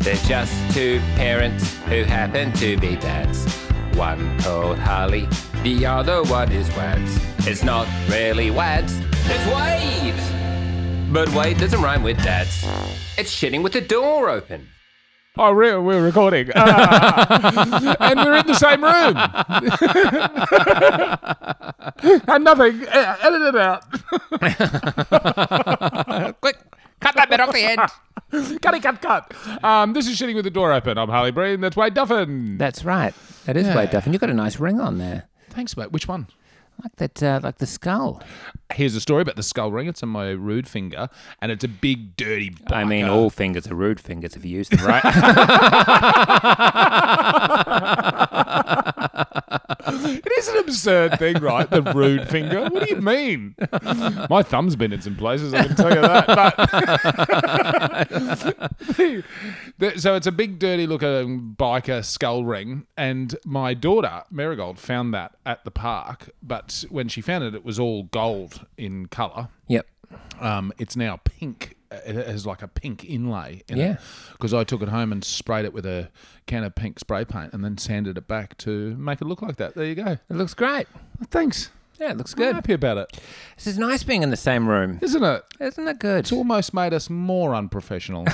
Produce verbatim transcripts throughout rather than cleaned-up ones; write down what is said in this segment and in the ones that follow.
They're just two parents who happen to be dads. One called Harley, the other one is Wads. It's not really Wads, it's Wade! But Wade doesn't rhyme with dads. It's shitting with the door open. Oh, re- we're recording. Ah. And we're in the same room. And nothing. Uh, edit it out. Quick, cut that bit off the end. Cutty, cut, cut. Um, this is Shitting with the Door Open. I'm Harley Breen. That's Wade Duffin. That's right. That is Yeah. Wade Duffin. You've got a nice ring on there. Thanks, mate. Which one? Like that, uh, like the skull. Here's a story about the skull ring. It's on my rude finger, and it's a big, dirty biker. I mean, all fingers are rude fingers if you use them right. It is an absurd thing, right? The rude finger. What do you mean? My thumb's been in some places, I can tell you that. But so it's a big, dirty looking biker skull ring, and my daughter, Marigold, found that at the park, but when she found it, it was all gold in colour. Yep. Um, it's now pink. It has like a pink inlay in Yeah. it. Because I took it home and sprayed it with a can of pink spray paint and then sanded it back to make it look like that. There you go. It looks great. Thanks. Yeah, it looks I'm good. happy about it. This is nice being in the same room. Isn't it? Isn't it good? It's almost made us more unprofessional.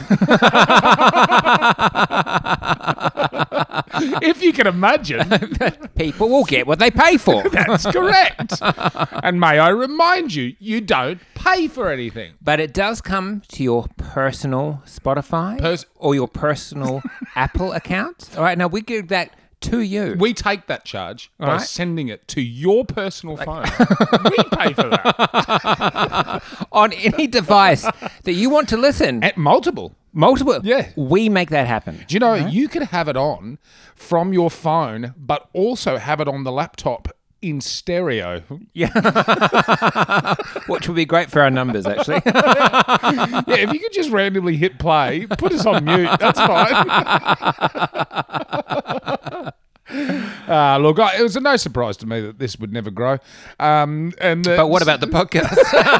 If you can imagine. People will get what they pay for. That's correct. And may I remind you, you don't pay for anything. But it does come to your personal Spotify Pers- or your personal Apple account. All right, now we give that to you. We take that charge by Right. sending it to your personal phone. We pay for that. On any device that you want to listen. At multiple. Multiple. Yeah. We make that happen. Do you know, you could have it on from your phone, but also have it on the laptop in stereo. Yeah. Which would be great for our numbers, actually. Yeah, if you could just randomly hit play, put us on mute, that's fine. Uh, look, I, it was a no surprise to me that this would never grow. Um, and the, But what about the podcast?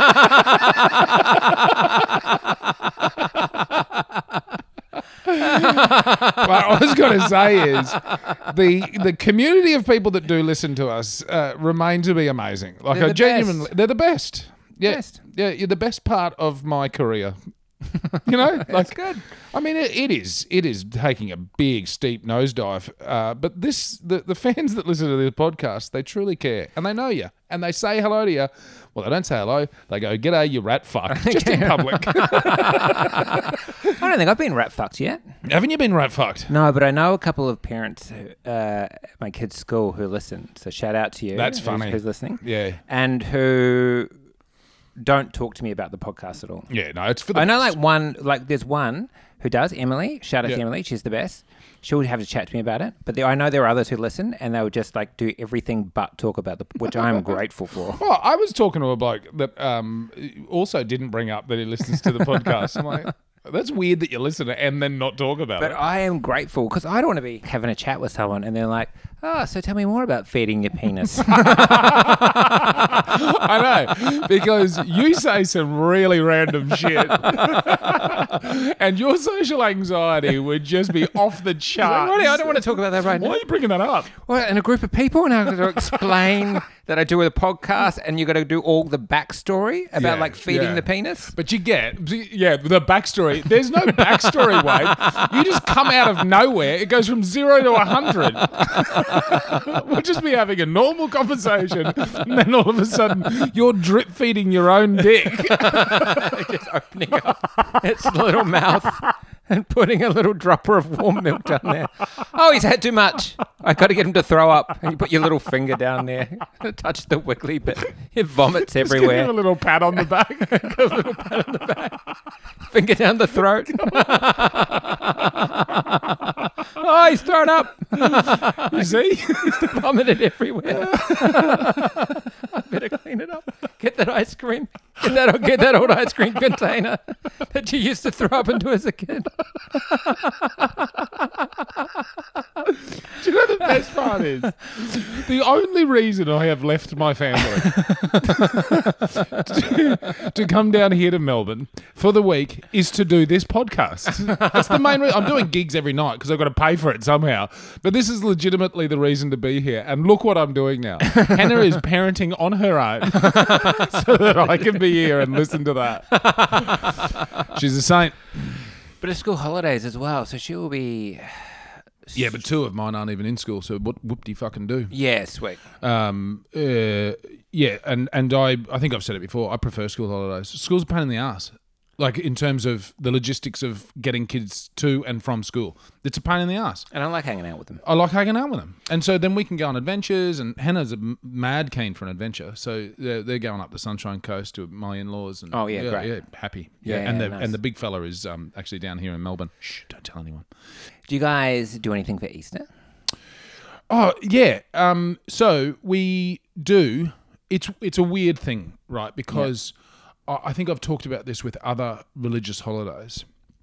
What I was going to say is the the community of people that do listen to us uh, remain to be amazing. Like They're I the genuinely, best. they're the best. Yeah, Best. yeah, you're the best part of my career. You know, like That's good. I mean, it, it is. It is taking a big, steep nosedive. Uh, but this, the, the fans that listen to this podcast, they truly care, and they know you, and they say hello to you. Well, they don't say hello. They go, "G'day, you rat fuck," just in public. I don't think I've been rat fucked yet. Haven't you been rat fucked? No, but I know a couple of parents who, uh, at my kids' school who listen. So shout out to you. That's who's- funny. Who's listening? Yeah, And who don't talk to me about the podcast at all. yeah. No, it's for the. I know, best. like one, like there's one who does. Emily, shout out Yeah. to Emily. She's the best. She would have a chat to me about it. But there, I know there are others who listen, and they would just like do everything but talk about the, which I am grateful for. Well, I was talking to a bloke that um, also didn't bring up that he listens to the podcast. I'm like, that's weird that you listen and then not talk about But it. I am grateful because I don't want to be having a chat with someone and they're like, "Oh, so tell me more about feeding your penis." I know, because you say some really random shit. And your social anxiety would just be off the charts. Really, I don't want to talk about that right Why now. are you bringing that up? Well, in a group of people, and I've got to explain that I do a podcast, and you've got to do all the backstory about Yeah, like feeding yeah. the penis. But you get, yeah, the backstory. There's no backstory, Wade. You just come out of nowhere. It goes from zero to a hundred. We'll just be having a normal conversation, and then all of a sudden, you're drip feeding your own dick. Just opening up its little mouth and putting a little dropper of warm milk down there. Oh, he's had too much. I got to get him to throw up. And you put your little finger down there, touch the wiggly bit. It vomits Just give everywhere. him a little pat on the back. Finger down the throat. Oh, he's thrown up. You see? Vomited everywhere. I better clean it up. Get that ice cream. Get that, get that old ice cream container that you used to throw up into as a kid. Do you know the best part? part is the only reason I have left my family to, to come down here to Melbourne for the week is to do this podcast. That's the main reason. I'm doing gigs every night because I've got to pay for it somehow. But this is legitimately the reason to be here. And look what I'm doing now. Hannah is parenting on her own so that I can be here and listen to that. She's a saint. But it's school holidays as well, so she will be... Yeah, but two of mine aren't even in school, so what whoop do you fucking do? Yeah, sweet. Um, uh, yeah, and, and I I think I've said it before, I prefer school holidays. School's a pain in the ass. Like, in terms of the logistics of getting kids to and from school. It's a pain in the ass. And I like hanging out with them. I like hanging out with them. And so then we can go on adventures, and Hannah's a m- mad keen for an adventure. So they're, they're going up the Sunshine Coast to my in-laws. And Oh, yeah, yeah, great. Yeah, happy. Yeah, Yeah, and yeah, the nice. and the big fella is um, actually down here in Melbourne. Shh, don't tell anyone. Do you guys do anything for Easter? Oh, yeah. Um, so we do. It's it's a weird thing, right? Because I, I think I've talked about this with other religious holidays.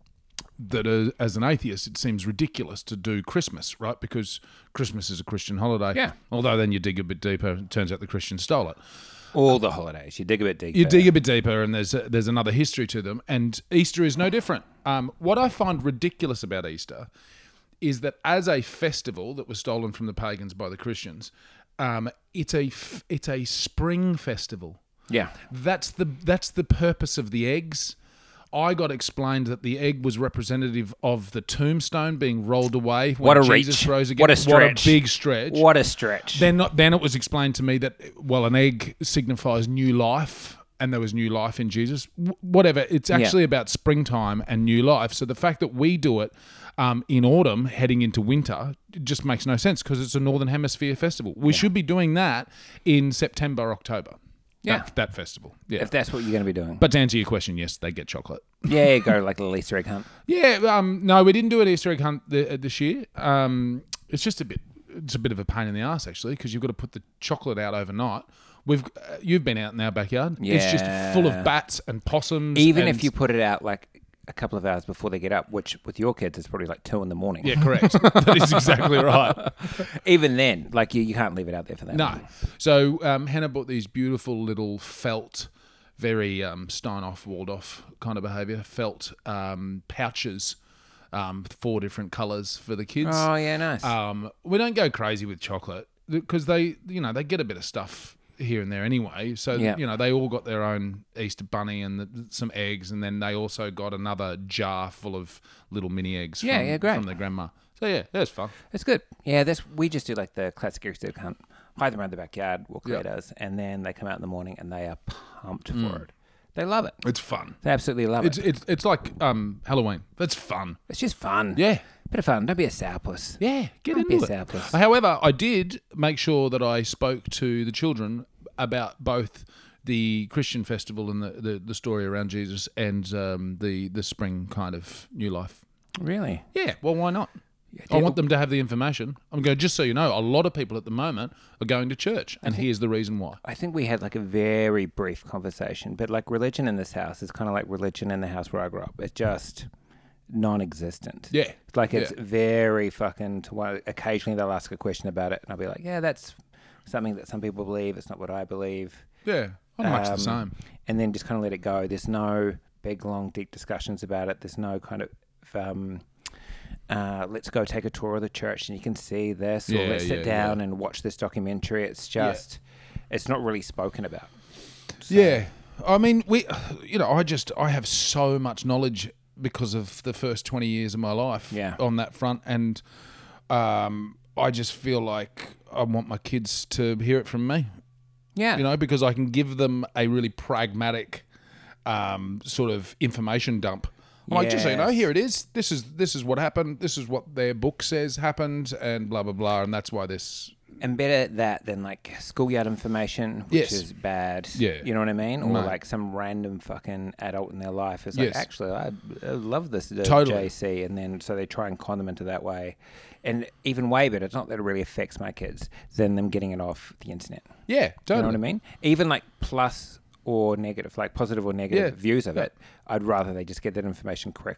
That uh, as an atheist, it seems ridiculous to do Christmas, right? Because Christmas is a Christian holiday. Yeah. Although then you dig a bit deeper, it turns out the Christians stole it. All the holidays. You dig a bit deeper. You dig a bit deeper, and there's a, there's another history to them. And Easter is no different. Um, what I find ridiculous about Easter is that as a festival that was stolen from the pagans by the Christians, um, it's a f- it's a spring festival. Yeah. That's the that's the purpose of the eggs. I got explained that the egg was representative of the tombstone being rolled away when What a Jesus reach. rose again. What a stretch. What a big stretch. What a stretch. Then, not, then it was explained to me that, well, an egg signifies new life, and there was new life in Jesus. W- whatever. It's actually Yeah. about springtime and new life. So the fact that we do it um, in autumn, heading into winter, it just makes no sense because it's a Northern Hemisphere festival. We should be doing that in September, October. Yeah. That, that festival. Yeah. If that's what you're going to be doing. But to answer your question, yes, they get chocolate. Yeah, go like a little Easter egg hunt. Yeah, um, no, we didn't do an Easter egg hunt th- uh, this year. Um, it's just a bit, it's a bit of a pain in the ass actually, because you've got to put the chocolate out overnight. We've, uh, you've been out in our backyard. It's just full Yeah. of bats and possums. Even and- if you put it out like a couple of hours before they get up, which with your kids is probably like two in the morning. yeah, correct. That is exactly right. Even then, like you, you can't leave it out there for that No, long. so um, Hannah bought these beautiful little felt, very um, Steinoff, Waldorf kind of behaviour, felt um, pouches. Um, four different colours for the kids. Oh, yeah, nice. Um, we don't go crazy with chocolate because they, you know, they get a bit of stuff here and there anyway. So, Yeah. you know, they all got their own Easter bunny and the, some eggs, and then they also got another jar full of little mini eggs Yeah, from, yeah, great. from their grandma. So, yeah, that's fun. It's good. Yeah, that's we just do like the classic Easter egg hunt, hide them around the backyard, walk Yeah. us, and then they come out in the morning and they are pumped Mm. for it. They love it. It's fun. They absolutely love It's it. it's it's like um, Halloween. That's fun. It's just fun. Yeah. Bit of fun. Don't be a sourpuss. Yeah, get Don't be into a it. sourpuss. However, I did make sure that I spoke to the children about both the Christian festival and the, the, the story around Jesus and um, the, the spring kind of new life. Really? Yeah, well, why not? I yeah. want them to have the information. I'm going, just so you know, a lot of people at the moment are going to church, and here's the reason why. I think we had like a very brief conversation, but like religion in this house is kind of like religion in the house where I grew up. It's just non-existent. Yeah. Like it's Yeah. very fucking, to one, occasionally they'll ask a question about it and I'll be like, yeah, that's something that some people believe. It's not what I believe. Yeah, I'm much the Um, same. And then just kind of let it go. There's no big, long, deep discussions about it. There's no kind of, um, uh, let's go take a tour of the church and you can see this, or Yeah, let's sit yeah, down yeah. and watch this documentary. It's just, it's not really spoken about. So- Yeah, I mean, we, you know, I just I have so much knowledge because of the first twenty years of my life Yeah. on that front, and um, I just feel like I want my kids to hear it from me, Yeah. you know, because I can give them a really pragmatic um, sort of information dump. I'm like, just so you know, Yes. here it is. This is this is what happened. This is what their book says happened, and blah blah blah, and that's why this. And better that than like schoolyard information, which Yes. is bad. Yeah. You know what I mean? Or Mate. like some random fucking adult in their life is like, Yes. actually, I, I love this uh, Totally. J C. And then so they try and con them into that way. And even way better, it's not that it really affects my kids than them getting it off the internet. Yeah, totally. You know what I mean? Even like plus or negative, like positive or negative Yeah. views of Yeah. it, I'd rather they just get that information correctly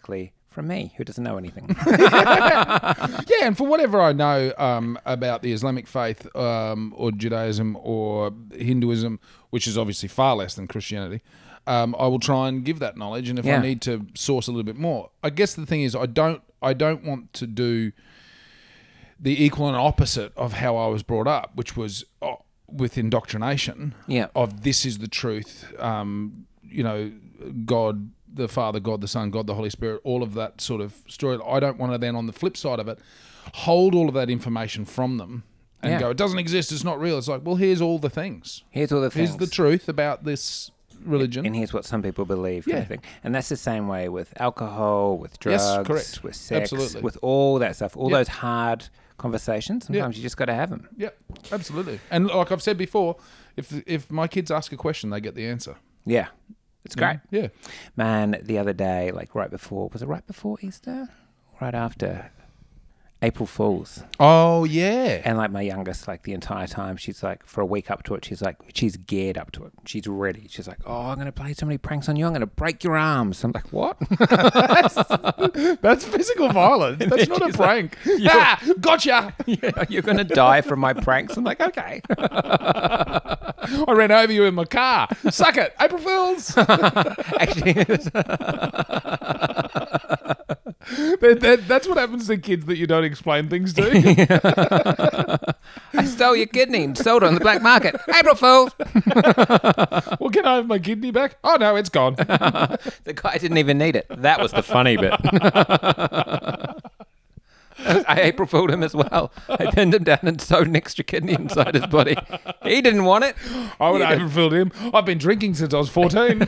from me, who doesn't know anything. Yeah, and for whatever I know um, about the Islamic faith um, or Judaism or Hinduism, which is obviously far less than Christianity, um, I will try and give that knowledge. And if Yeah. I need to source a little bit more, I guess the thing is, I don't, I don't want to do the equal and opposite of how I was brought up, which was uh, with indoctrination. Yeah. Of this is the truth. Um, you know, God. The Father, God, the Son, God, the Holy Spirit, all of that sort of story. I don't want to then, on the flip side of it, hold all of that information from them and Yeah. go, it doesn't exist, it's not real. It's like, well, here's all the things. Here's all the things. Here's the truth about this religion. And here's what some people believe, kind Yeah. of thing. And that's the same way with alcohol, with Yes, drugs, correct. with sex, Absolutely. with all that stuff. All Yep. those hard conversations. Sometimes you just got to have them. Yeah, absolutely. And like I've said before, if if my kids ask a question, they get the answer. Yeah. It's great. Yeah. Man, the other day, like right before, was it right before Easter? Right after April Fool's. Oh, yeah. And like my youngest, like the entire time, she's like, for a week up to it, she's like, she's geared up to it. She's ready. She's like, oh, I'm going to play so many pranks on you. I'm going to break your arms. I'm like, what? That's physical violence. That's not a she's prank. Ah, gotcha. Yeah, you're going to die from my pranks. I'm like, okay. I ran over you in my car. Suck it. April Fools. Actually, that, that, that's what happens to kids that you don't explain things to. I stole your kidney and sold it on the black market. April Fool. Well, can I have my kidney back? Oh, no, it's gone. The guy didn't even need it. That was the funny bit. I April Fooled him as well. I pinned him down and sewed an extra kidney inside his body. He didn't want it. I would You have did. April Fooled him. I've been drinking since I was fourteen.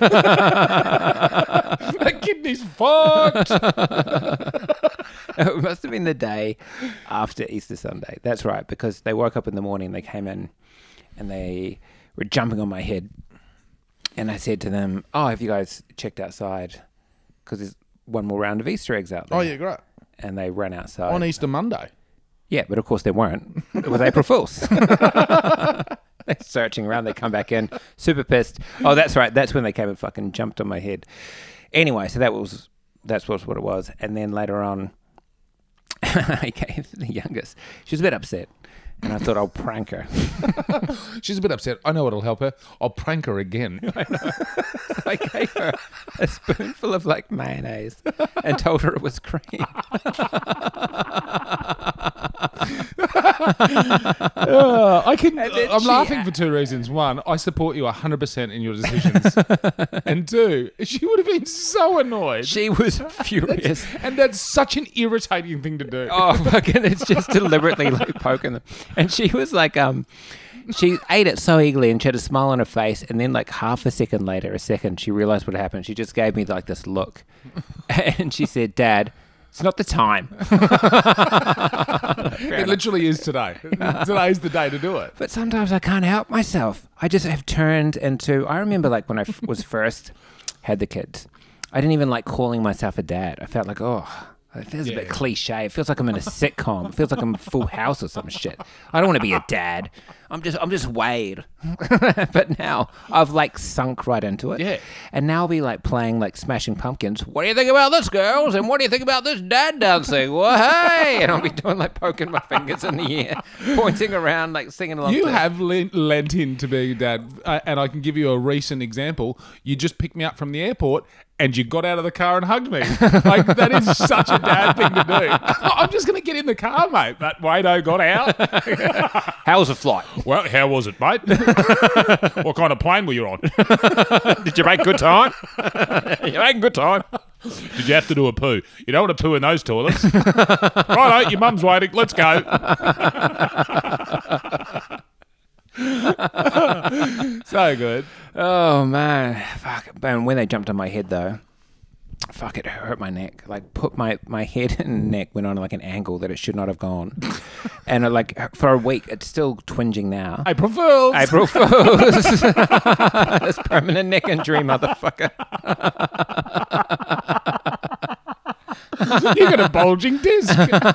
That kidney's fucked. It must have been the day after Easter Sunday. That's right, because they woke up in the morning, they came in and they were jumping on my head. And I said to them, oh, have you guys checked outside? Because there's one more round of Easter eggs out there. Oh, yeah, great. And they ran outside. On Easter Monday. Yeah, but of course there weren't. It was April Fool's. They're searching around. They come back in, super pissed. Oh, that's right. That's when they came and fucking jumped on my head. Anyway, so that was that's was what it was. And then later on, I gave the youngest. She was a bit upset, and I thought I'll prank her. She's a bit upset. I know what'll help her. I'll prank her again. So I gave her a spoonful of like mayonnaise and told her it was cream. Uh, I can. And then I'm she- laughing for two reasons. One, I support you one hundred percent in your decisions. And two, she would have been so annoyed. She was furious. And that's such an irritating thing to do. Oh, fucking, it's just deliberately like poking them. And she was like, um, she ate it so eagerly and she had a smile on her face. And then like half a second later, a second, she realized what happened. She just gave me like this look. And she said, Dad, it's not the time. It literally is today. Today's the day to do it. But sometimes I can't help myself. I just have turned into, I remember like when I f- was first had the kids, I didn't even like calling myself a dad. I felt like, oh, it feels a Yeah. bit cliche. It feels like I'm in a sitcom. It feels like I'm in Full House or some shit. I don't want to be a dad. I'm just, I'm just Wade. But now I've like sunk right into it. Yeah. And now I'll be like playing like Smashing Pumpkins. What do you think about this, girls? And what do you think about this dad dancing? Well, hey! And I'll be doing like poking my fingers in the air, pointing around, like singing along. You to it. have lent, lent in to being dad, uh, and I can give you a recent example. You just picked me up from the airport, and you got out of the car and hugged me. Like, that is such a dad thing to do. I'm just going to get in the car, mate. That Wado got out. How was the flight? Well, how was it, mate? What kind of plane were you on? Did you make good time? You making good time? Did you have to do a poo? You don't want to poo in those toilets. Righto, your mum's waiting. Let's go. So good. Oh man, fuck. And when they jumped on my head though, fuck, it hurt my neck. Like, put my my head and neck went on like an angle that it should not have gone. And uh, like for a week, it's still twinging now. April Fools. April Fools. This permanent neck injury, motherfucker. You got a bulging disc.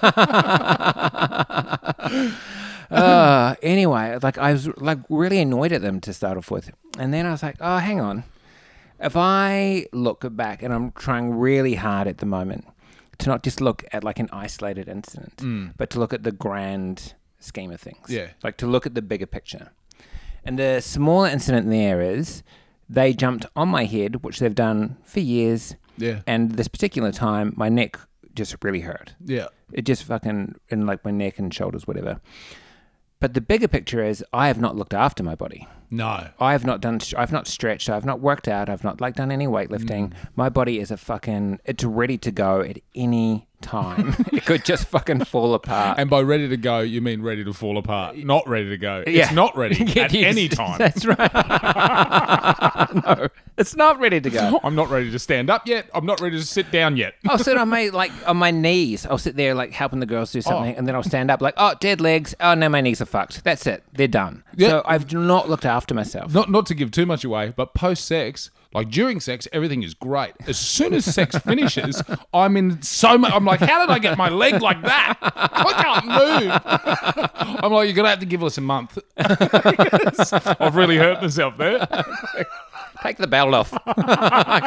uh, anyway, like I was like really annoyed at them to start off with, and then I was like, oh, hang on. If I look back, and I'm trying really hard at the moment to not just look at like an isolated incident, Mm. but to look at the grand scheme of things. Yeah. Like to look at the bigger picture. And the smaller incident there is they jumped on my head, which they've done for years. Yeah. And this particular time, my neck just really hurt. Yeah. It just fucking, in like my neck and shoulders, whatever. But the bigger picture is I have not looked after my body. No. I have not done, I've not stretched, I've not worked out, I've not like done any weightlifting. Mm. My body is a fucking, it's ready to go at any time. It could just fucking fall apart. And by ready to go, you mean ready to fall apart, not ready to go. Yeah. It's not ready at any time. That's right. No, it's not ready to go. I'm not ready to stand up yet. I'm not ready to sit down yet. I'll sit on my like on my knees. I'll sit there like helping the girls do something, Oh. and then I'll stand up like, oh, dead legs. Oh no, my knees are fucked. That's it. They're done. Yeah. So I've not looked after myself. Not not to give too much away, but post sex, like during sex, everything is great. As soon as sex finishes, I'm in so much. I'm like, how did I get my leg like that? I can't move. I'm like, you're gonna have to give us a month. I've really hurt myself there. Take the belt off. I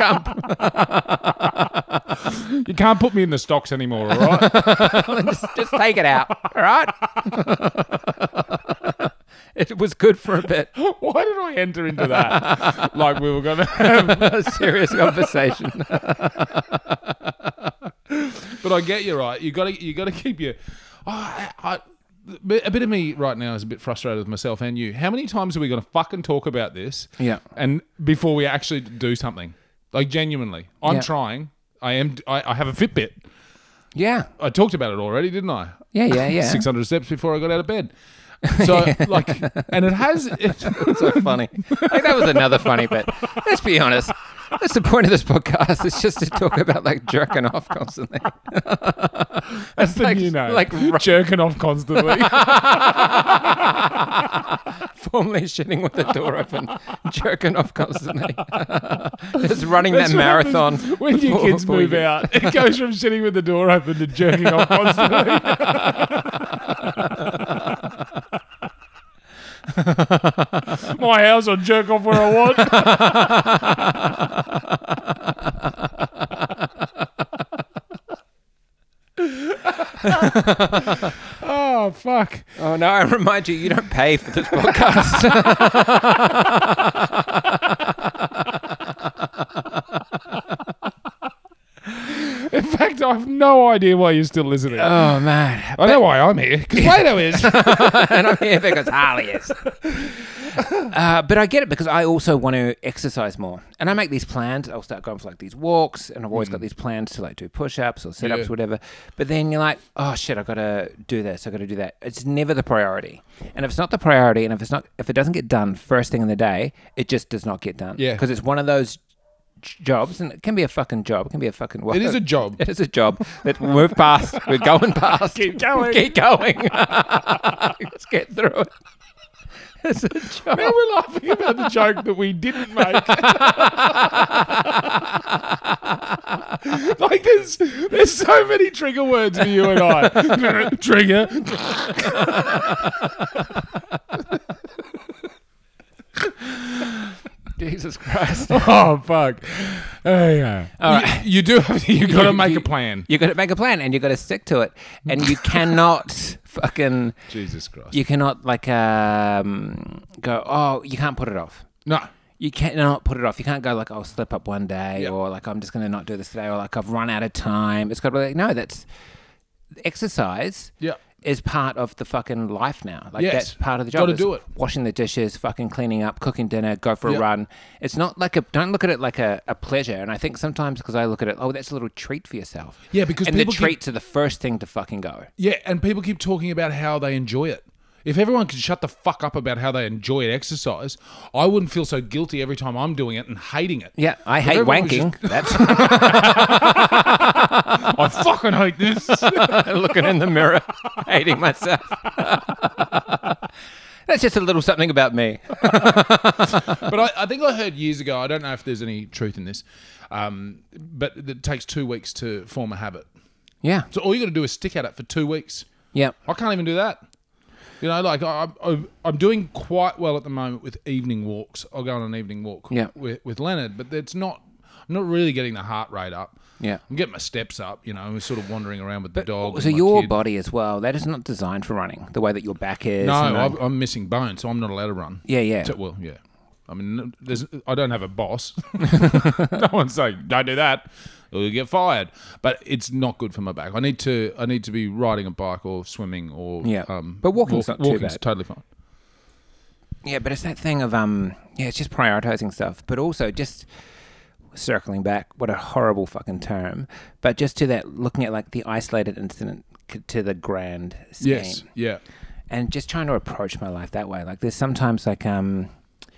can't. You can't put me in the stocks anymore, all right? just, just take it out. All right. It was good for a bit. Why did I enter into that? Like we were going to have A serious conversation. But I get you right. You got to you got to keep your. Oh, I, I, a bit of me right now is a bit frustrated with myself and you. How many times are we going to fucking talk about this? Yeah. And before we actually do something, like genuinely, I'm Yeah. trying. I am. I, I have a Fitbit. Yeah. I talked about it already, didn't I? Yeah, yeah, yeah. six hundred steps before I got out of bed. So like, and it has. It, So funny. Like, that was another funny bit. Let's be honest. That's the point of this podcast. It's just to talk about like jerking off constantly. that's the like- new name. like ru- jerking off constantly. Formerly shitting with the door open, jerking off constantly. Just running That's that what marathon. happens when your before- kids before move you- out. It goes from sitting with the door open to jerking off constantly. My house, I'll jerk off where I want. Oh, fuck. Oh no! I remind you, you don't pay for this podcast. In fact, I have no idea why you're still listening. Oh man! I know why I'm here, because Plato is. And I'm here because Harley is. Uh, but I get it because I also want to exercise more, and I make these plans. I'll start going for like these walks, and I've always got these plans to like do push-ups or sit-ups, Yeah. whatever. But then you're like, oh shit, I got to do this, I got to do that. It's never the priority, and if it's not the priority, and if it's not, if it doesn't get done first thing in the day, it just does not get done. Yeah. because it's one of those j- jobs, and it can be a fucking job. It can be a fucking. Well, It is a job. It is a job that we'll move past. We're going past. Keep going. Keep going. Let's get through it. It's a job. Now we're laughing about the joke that we didn't make. Like there's there's so many trigger words for you and I. Trigger. Jesus Christ. Oh fuck. Oh yeah. All right. You, you do have to, you got to make You- a plan. You got to make a plan, and you got to stick to it, and you cannot fucking. Jesus Christ. You cannot like um go. Oh, you can't put it off. No. You cannot put it off. You can't go like, I'll slip up one day, Yep. or like I'm just gonna not do this today, or like I've run out of time. It's got to be like, no, that's exercise. Yeah. Is part of the fucking life now. Like Yes. that's part of the job. Gotta It's do it. Washing the dishes, fucking cleaning up, cooking dinner, go for a Yep. run. It's not like a. Don't look at it like a, a pleasure. And I think sometimes because I look at it, oh, that's a little treat for yourself. Yeah, because and the people keep- treats are the first thing to fucking go. Yeah, and people keep talking about how they enjoy it. If everyone could shut the fuck up about how they enjoy exercise, I wouldn't feel so guilty every time I'm doing it and hating it. Yeah, I If hate everyone was wanking. That's I fucking hate this. looking in the mirror, hating myself. That's just a little something about me. But I, I think I heard years ago, I don't know if there's any truth in this, um, but it takes two weeks to form a habit. Yeah, So all you got to do is stick at it for two weeks. yeah, I can't even do that. You know, like I, I, I'm doing quite well at the moment with evening walks. I'll go on an evening walk Yeah. with, with Leonard, but it's not. I'm not really getting the heart rate up. Yeah. I'm getting my steps up, you know, and we're sort of wandering around with the dog. So and my your kid. body as well, that is not designed for running, the way that your back is. No, and I've, like- I'm missing bone, so I'm not allowed to run. yeah, yeah. So- well, yeah. I mean, there's, I don't have a boss. No one's saying, don't do that, or you'll get fired. But it's not good for my back. I need to I need to be riding a bike or swimming or... Yeah. Um, But walking's not too walking's bad. totally fine. Yeah, but it's that thing of, um, yeah, it's just prioritizing stuff, but also just circling back, what a horrible fucking term, but just to that, looking at like the isolated incident c- to the grand scheme. Yes, yeah. And just trying to approach my life that way. Like there's sometimes like, um,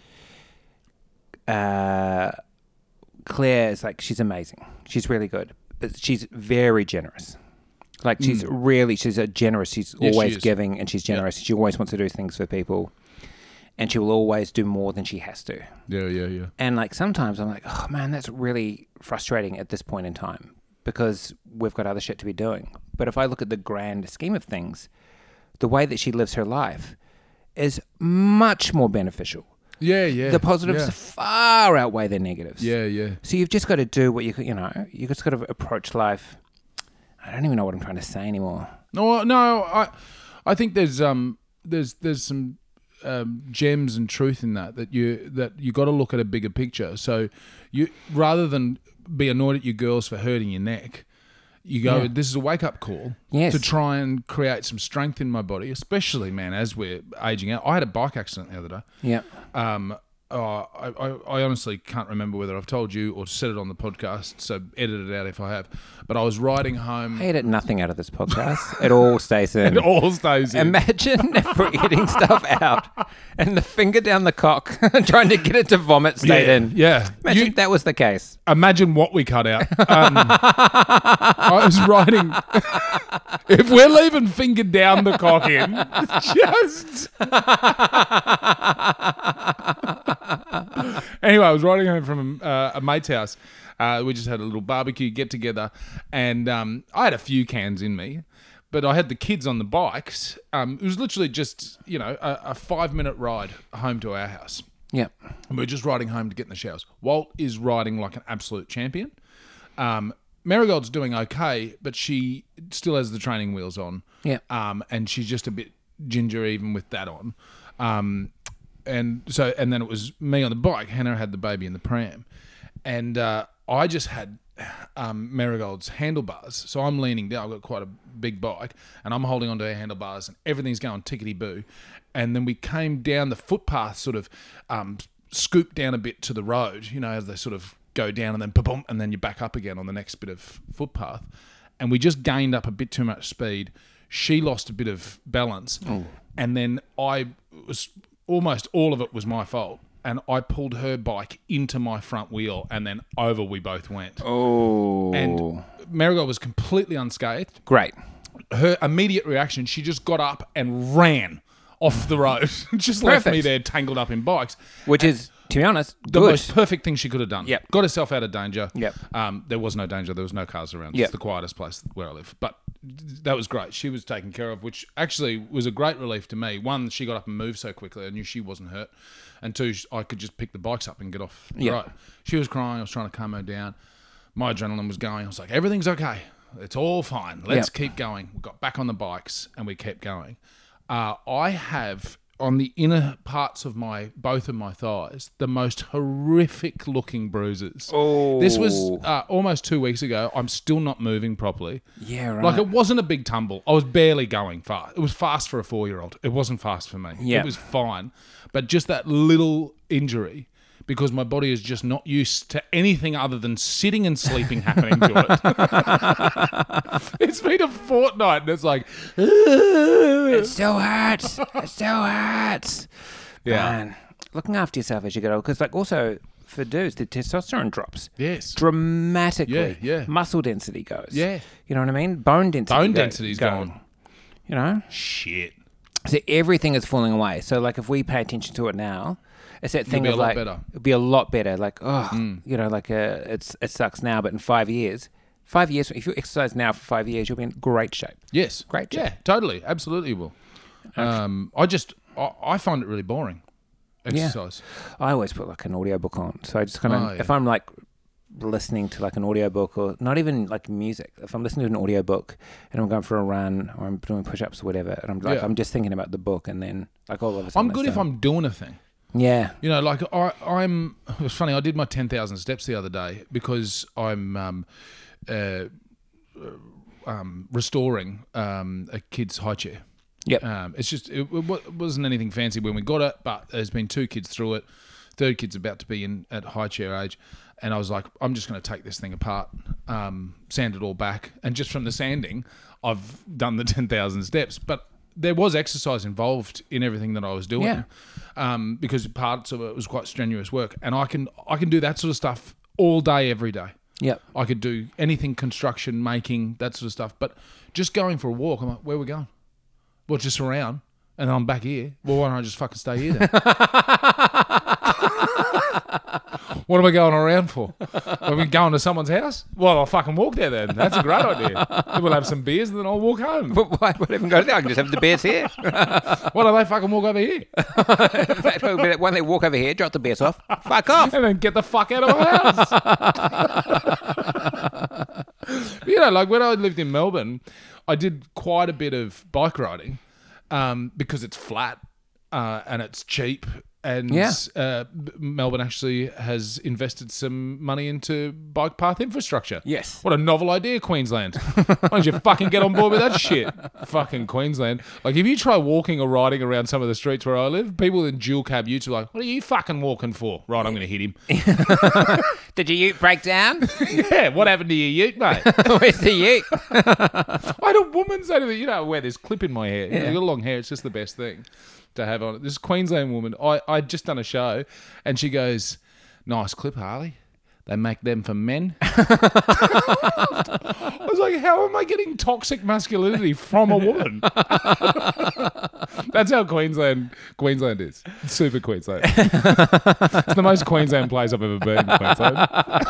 uh, Claire is like, she's amazing. She's really good, but she's very generous. Like she's really, she's a generous, she's Yes, she always is. giving and she's generous. She always wants to do things for people. And she will always do more than she has to. Yeah, yeah, yeah. And like sometimes I'm like, oh man, that's really frustrating at this point in time because we've got other shit to be doing. But if I look at the grand scheme of things, the way that she lives her life is much more beneficial. Yeah, yeah. The positives yeah. far outweigh the negatives. Yeah, yeah. So you've just got to do what you you know, you just got to approach life. I don't even know what I'm trying to say anymore. No, no. I, I think there's um, there's there's some um, gems and truth in that that you that you got to look at a bigger picture. So you rather than be annoyed at your girls for hurting your neck, you go, Yeah. this is a wake up call Yes. to try and create some strength in my body, especially man as we're aging out. I had a bike accident the other day. Yeah. Um, oh, I, I, I honestly can't remember whether I've told you or said it on the podcast, so edit it out if I have. But I was riding home. I edit nothing out of this podcast. It all stays in. It all stays in. Imagine if we're editing stuff out and the finger down the cock trying to get it to vomit stayed yeah, in. Yeah. Imagine You- if that was the case. imagine what we cut out. Um, I was riding. If we're leaving finger down the cock in, just. Anyway, I was riding home from uh, a mate's house. Uh, we just had a little barbecue get together, and um, I had a few cans in me, but I had the kids on the bikes. Um, it was literally just you know a, a five minute ride home to our house. Yeah. And we're just riding home to get in the showers. Walt is riding like an absolute champion. Um, Marigold's doing okay, but she still has the training wheels on. Yeah. Um, and she's just a bit ginger even with that on. Um, and so, and then it was me on the bike. Hannah had the baby in the pram, and uh, I just had um, Marigold's handlebars. So I'm leaning down. I've got quite a big bike, and I'm holding onto her handlebars, and everything's going tickety boo. And then we came down the footpath, sort of um, scooped down a bit to the road, you know, as they sort of go down and then ba-boom, and then you back up again on the next bit of footpath. And we just gained up a bit too much speed. She lost a bit of balance. And then I was almost all of it was my fault. And I pulled her bike into my front wheel, and then over we both went. Oh. And Marigold was completely unscathed. Great. Her immediate reaction, she just got up and ran off the road. Just left Perfect. me there tangled up in bikes. Which is, to be honest, The good. most perfect thing she could have done. Yep. Got herself out of danger. Yep. Um, there was no danger. There was no cars around. Yep. It's the quietest place where I live. But that was great. She was taken care of, which actually was a great relief to me. One, she got up and moved so quickly. I knew she wasn't hurt. And two, I could just pick the bikes up and get off the Yep. road. She was crying. I was trying to calm her down. My adrenaline was going. I was like, everything's okay. It's all fine. Let's Yep. keep going. We got back on the bikes and we kept going. Uh, I have on the inner parts of my both of my thighs the most horrific looking bruises. Oh. This was uh, almost two weeks ago. I'm still not moving properly. Yeah, right. Like it wasn't a big tumble. I was barely going fast. It was fast for a four year old. It wasn't fast for me. Yeah. It was fine. But just that little injury, because my body is just not used to anything other than sitting and sleeping happening to it. It's been a fortnight and it's like, It still hurts. It still hurts. Yeah. Man, looking after yourself as you get older, because like also for dudes, the testosterone drops yes. dramatically. Yeah, yeah. Muscle density goes. Yeah. You know what I mean? Bone density. Bone go- density's going. gone. You know? Shit. So everything is falling away. So like if we pay attention to it now, it's that thing be of a lot like better. it'll be a lot better. Like oh, you know, like uh, it's it sucks now, but in five years, five years if you exercise now for five years, you'll be in great shape. Yes. Great Yeah, job. totally. Absolutely will. Um, I just, I, I find it really boring, Yeah. exercise. I always put like an audiobook on, so I just kind of Oh, yeah. if I'm like listening to like an audiobook or not even like music, if I'm listening to an audiobook and I'm going for a run or I'm doing push-ups or whatever, and I'm like, Yeah. I'm just thinking about the book, and then like all of a sudden I'm good if I'm doing a thing. yeah. You know, like I, I'm. It was funny. I did my ten thousand steps the other day because I'm um, uh, um, restoring um, a kid's high chair. Yep. Um, it's just it, it wa- wasn't anything fancy when we got it, but there's been two kids through it. Third kid's about to be in at high chair age, and I was like, I'm just going to take this thing apart, um, sand it all back, and just from the sanding, I've done the ten thousand steps. But there was exercise involved in everything that I was doing, Yeah. um, because parts of it was quite strenuous work, and I can I can do that sort of stuff all day, every day. Yep. I could do anything, construction, making, that sort of stuff. But just going for a walk, I'm like, where are we going? Well, just around, and then I'm back here. Well, why don't I just fucking stay here then? What am I going around for? Are we going to someone's house? Well, I'll fucking walk there then. That's a great idea. Then we'll have some beers and then I'll walk home. Why would I even go there? I can just have the beers here. Why don't they fucking walk over here? In fact, when they walk over here, drop the beers off, fuck off. And then get the fuck out of my house. You know, like when I lived in Melbourne, I did quite a bit of bike riding um, because it's flat uh, and it's cheap. And Yeah. uh, Melbourne actually has invested some money into bike path infrastructure. Yes. What a novel idea, Queensland. Why don't you fucking get on board with that shit? Fucking Queensland. Like, if you try walking or riding around some of the streets where I live, people in dual cab utes are like, what are you fucking walking for? Right, I'm going to hit him. Did your ute break down? Yeah, what happened to your ute, mate? Where's the ute? I had a woman say to me, you know, I wear this clip in my hair. You know, Yeah. I got long hair. It's just the best thing to have on it. This Queensland woman, I, I'd just done a show, and she goes, nice clip, Harley. They make them for men. I was like, how am I getting toxic masculinity from a woman? That's how Queensland Queensland is. It's super Queensland. It's the most Queensland place I've ever been, Queensland.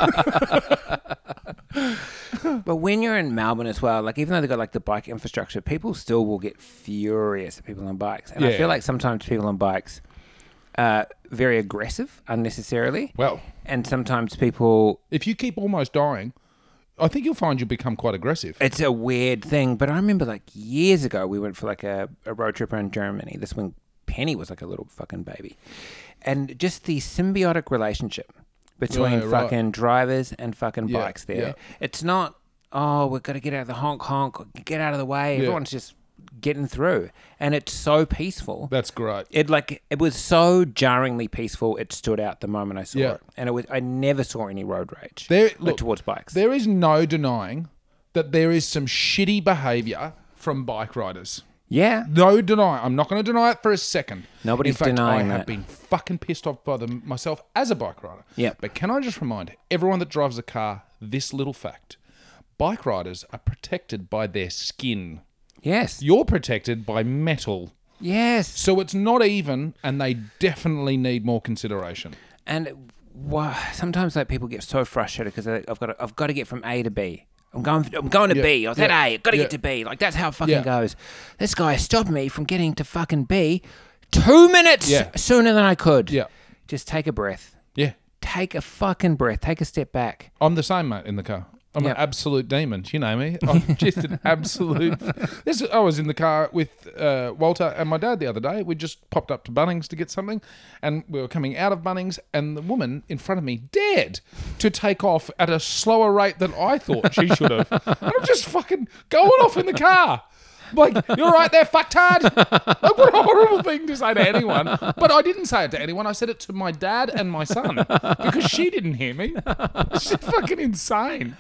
But when you're in Melbourne as well, like even though they've got like the bike infrastructure, people still will get furious at people on bikes. And I Yeah. feel like sometimes people on bikes are very aggressive unnecessarily. Well, And sometimes people, if you keep almost dying, I think you'll find you'll become quite aggressive. it's a weird thing. But I remember like years ago, we went for like a, a road trip around Germany. This when Penny was like a little fucking baby. And just the symbiotic relationship between Yeah, right. fucking drivers and fucking Yeah, bikes there. yeah. It's not, oh, we've got to get out of the honk honk, get out of the way. Yeah. Everyone's just getting through. And it's so peaceful. That's great. It like it was so jarringly peaceful. It stood out the moment I saw Yeah. it, and it was I never saw any road rage There, like, look, towards bikes. there is no denying that there is some shitty behaviour from bike riders. Yeah, No deny. I'm not going to deny it for a second. Nobody's In fact, denying I have that. been fucking pissed off by them myself as a bike rider. Yep. But can I just remind everyone that drives a car this little fact? Bike riders are protected by their skin. yes, You're protected by metal. yes. So it's not even, and they definitely need more consideration. And wow, sometimes like people get so frustrated because I've got to, I've got to get from A to B. I'm going I'm going to Yeah, B. I was at yeah, A. I've got to yeah. get to B. Like that's how it fucking Yeah. goes. This guy stopped me from getting to fucking B two minutes Yeah. sooner than I could. Yeah. Just take a breath. Yeah. Take a fucking breath. Take a step back. I'm the same, mate, in the car. I'm Yep. an absolute demon. You know me. I'm just an absolute. This, I was in the car with uh, Walter and my dad the other day. We just popped up to Bunnings to get something, and we were coming out of Bunnings, and the woman in front of me dared to take off at a slower rate than I thought she should have. And I'm just fucking going off in the car. Like, you're right there, fucktard. Like, what a horrible thing to say to anyone. But I didn't say it to anyone. I said it to my dad and my son because she didn't hear me. It's just fucking insane.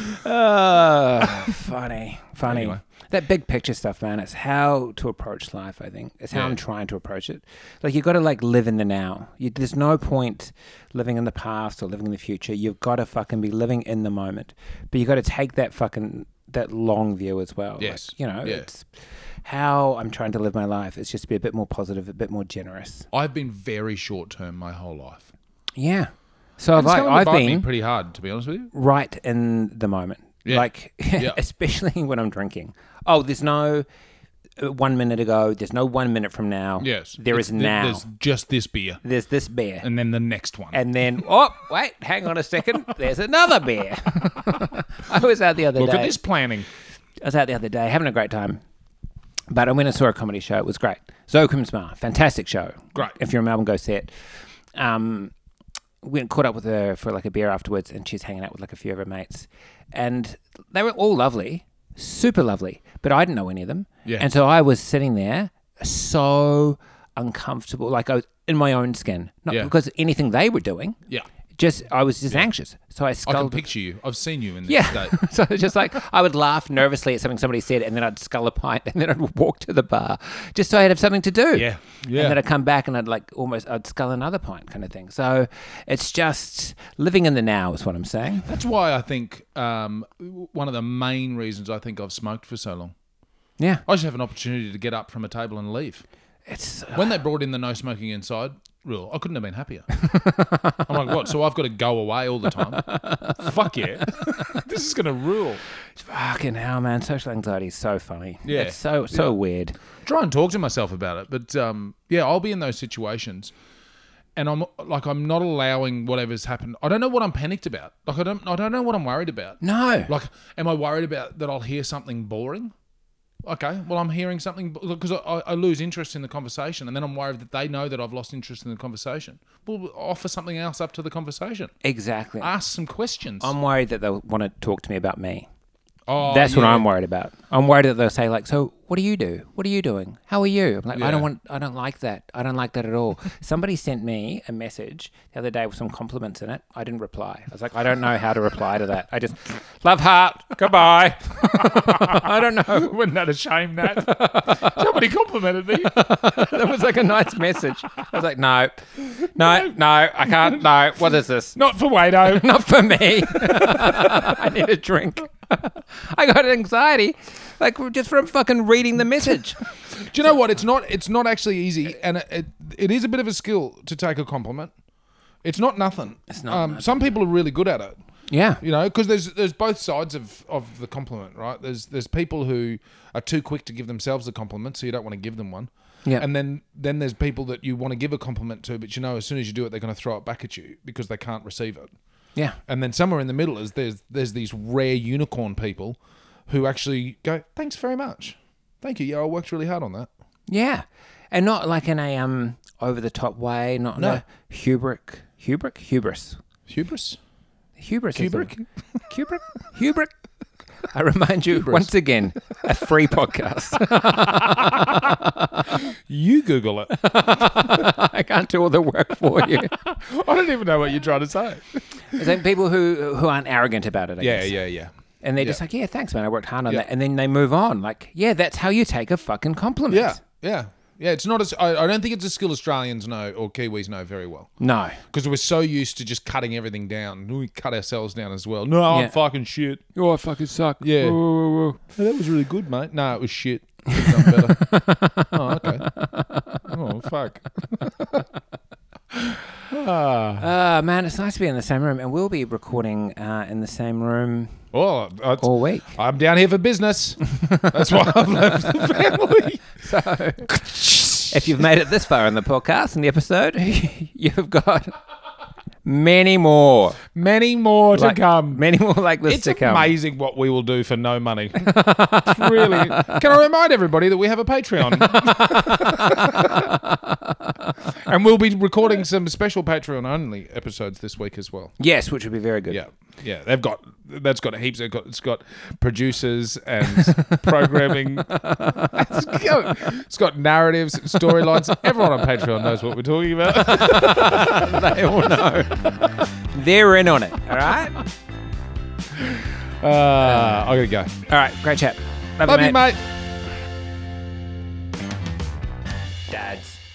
Uh, funny, funny. Anyway. That big picture stuff, man. It's how to approach life. I think it's how Yeah. I'm trying to approach it. Like you got to like live in the now. You, there's no point living in the past or living in the future. You've got to fucking be living in the moment. But you got to take that fucking that long view as well. Yes. Like, you know, Yeah. it's how I'm trying to live my life. It's just to be a bit more positive, a bit more generous. I've been very short term my whole life. Yeah. So It's like coming to I've bite me been pretty hard, to be honest with you. right in the moment. Yeah. Like, Yeah. especially when I'm drinking. Oh, there's no uh, one minute ago. There's no one minute from now. Yes. There It's- is now. There's just this beer. There's this beer. And then the next one. And then, oh, wait, hang on a second. There's another beer. I was out the other Look day. at this planning. I was out the other day having a great time. But I went and saw a comedy show. It was great. Zoe Kumsmar, fantastic show. Great. If you're in Melbourne, go see it. Um, went caught up with her for like a beer afterwards, and she's hanging out with like a few of her mates. And they were all lovely, super lovely. But I didn't know any of them. Yeah. And so I was sitting there so uncomfortable, like I was in my own skin. Not Yeah. because of anything they were doing. Yeah. Just, I was just anxious. So I I can sculled. picture you. I've seen you in this Yeah. state. So it's just like I would laugh nervously at something somebody said, and then I'd scull a pint, and then I'd walk to the bar just so I'd have something to do. Yeah. Yeah. And then I'd come back and I'd like almost I'd scull another pint kind of thing. So it's just living in the now is what I'm saying. That's why I think um, one of the main reasons I think I've smoked for so long. Yeah. I just have an opportunity to get up from a table and leave. It's When they brought in the no smoking inside rule, I couldn't have been happier. I'm like, what? So I've got to go away all the time? Fuck yeah. This is going to rule. fucking hell, man. Social anxiety is so funny. Yeah. It's so so Yeah. weird. Try and talk to myself about it. But um, yeah, I'll be in those situations. And I'm like, I'm not allowing whatever's happened. I don't know what I'm panicked about. Like, I don't, I don't know what I'm worried about. No. Like, am I worried about that I'll hear something boring? Okay, well, I'm hearing something because I, I lose interest in the conversation, and then I'm worried that they know that I've lost interest in the conversation. Well, offer something else up to the conversation. Exactly. Ask some questions. I'm worried that they'll want to talk to me about me. oh, That's what yeah. I'm worried about. I'm worried that they'll say like, "So, what do you do? What are you doing? How are you?" I'm like, "I don't Yeah. want. I don't like that. I don't like that at all." Somebody sent me a message the other day with some compliments in it. I didn't reply. I was like, "I don't know how to reply to that. I just love heart. Goodbye." I don't know. Wasn't that a shame, Nat? Somebody complimented me. That was like a nice message. I was like, "No, no, no. I can't. No. What is this? Not for Wado. Not for me. I need a drink." I got anxiety, like just from fucking reading the message. Do you know what? It's not. It's not actually easy, and it, it, it is a bit of a skill to take a compliment. It's not nothing. It's not Um, some people are really good at it. Yeah. You know, because there's there's both sides of, of the compliment, right? There's there's people who are too quick to give themselves a compliment, so you don't want to give them one. Yeah. And then then there's people that you want to give a compliment to, but you know as soon as you do it, they're going to throw it back at you because they can't receive it. Yeah. And then somewhere in the middle is there's there's these rare unicorn people who actually go, "Thanks very much, thank you. Yeah, I worked really hard on that." Yeah. And not like in a um over the top way, not in No. a hubric, hubric, hubris. Hubris. Hubris. is Kubrick. the- Kubrick. Hubric. I remind you once again, a free podcast. You Google it. I can't do all the work for you. I don't even know what you're trying to say. It's like people who who aren't arrogant about it. I Yeah, guess. yeah, yeah. And they're just Yeah. like, yeah, thanks, man. I worked hard on Yeah. that. And then they move on. Like, yeah, that's how you take a fucking compliment. Yeah, yeah, yeah. It's not as I, I don't think it's a skill Australians know or Kiwis know very well No. because we're so used to just cutting everything down. We cut ourselves down as well. No, Yeah. I'm fucking shit. Oh, I fucking suck. Yeah. Whoa, whoa, whoa. Oh, that was really good, mate. No, it was shit. Could've done better. Oh, okay. Oh, fuck. ah. Uh, man, it's nice to be in the same room. And we'll be recording uh, in the same room Well, it's- all week. I'm down here for business. That's why I've left the family. So, if you've made it this far in the podcast, in the episode, you've got many more. Many more to Like- come. Many more like this It's to come. amazing what we will do for no money. It's really. Can I remind everybody that we have a Patreon? And we'll be recording some special Patreon only episodes this week as well. Yes, which would be very good. Yeah, yeah. They've got that's got heaps. They've got it's got producers and programming. It's got, it's got narratives, storylines. Everyone on Patreon knows what we're talking about. They all know. They're in on it. All right? Uh, I gotta go. All right. Great chat. Love, Love you, you, mate. mate. Dads.